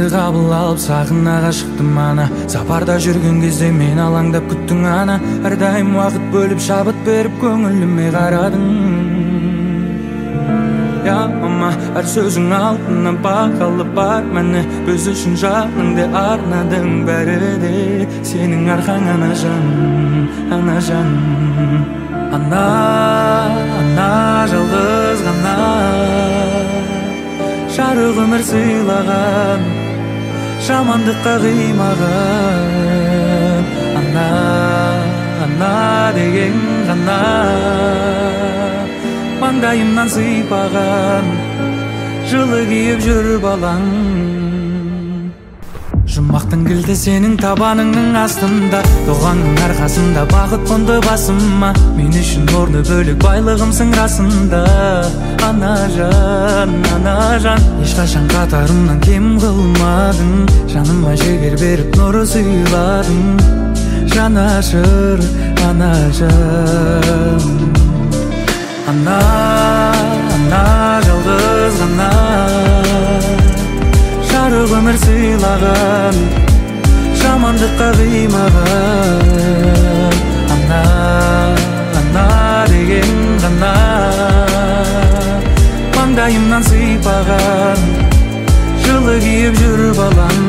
кабыл алып сагына гашыктым ана. Сапарда жүргөн кезде мен алаңдап күттүң ана. Ар дайым убакыт бөлүп шабыт берип көңүлүмө карадың. Я мама, ар сөзүң алтындан бакалып бар мени. Көз үшін жаныңды арнадың бәріде. Сенің арқаң ана жан, ана жан. Ана жалғыз ғана жарық өмір сыйлаған, жамандыққа қимаған. Ана деген ғана маңдайымнан сыйпаған, жылы киіп жүр балаң. Жұмақтың кілті сенің табаныңның астында, тоғанның арқасында бақыт қонды басыма. Мен үшін орны бөлек байлығымсың расында. Ана жан, ешқашан қатарымнан кем қылмадың. Жаныма жігер беріп нұры сыйладың. Жанашыр ана жан. Ана жалғыз ғана жарық өмір сыйлаған, жамандыққа қимаған. Ана деген ғана маңдайымнан сыйпаған, жылы киіп жүр балаң.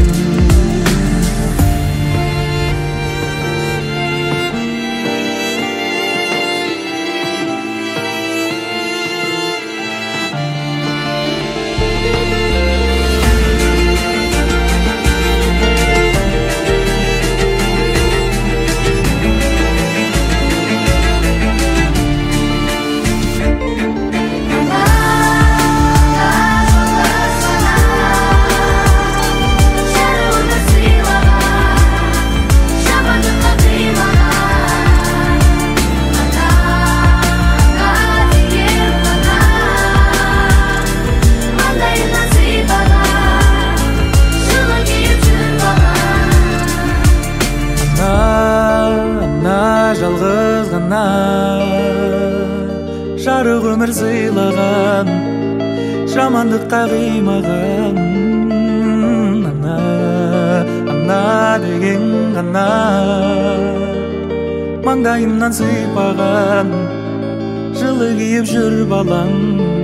Жалғыз ғана жарық өмір сыйлаған, жамандыққа қимаған. Ана деген ғана маңдайымнан сыйпаған, жылы киіп жүр балаң.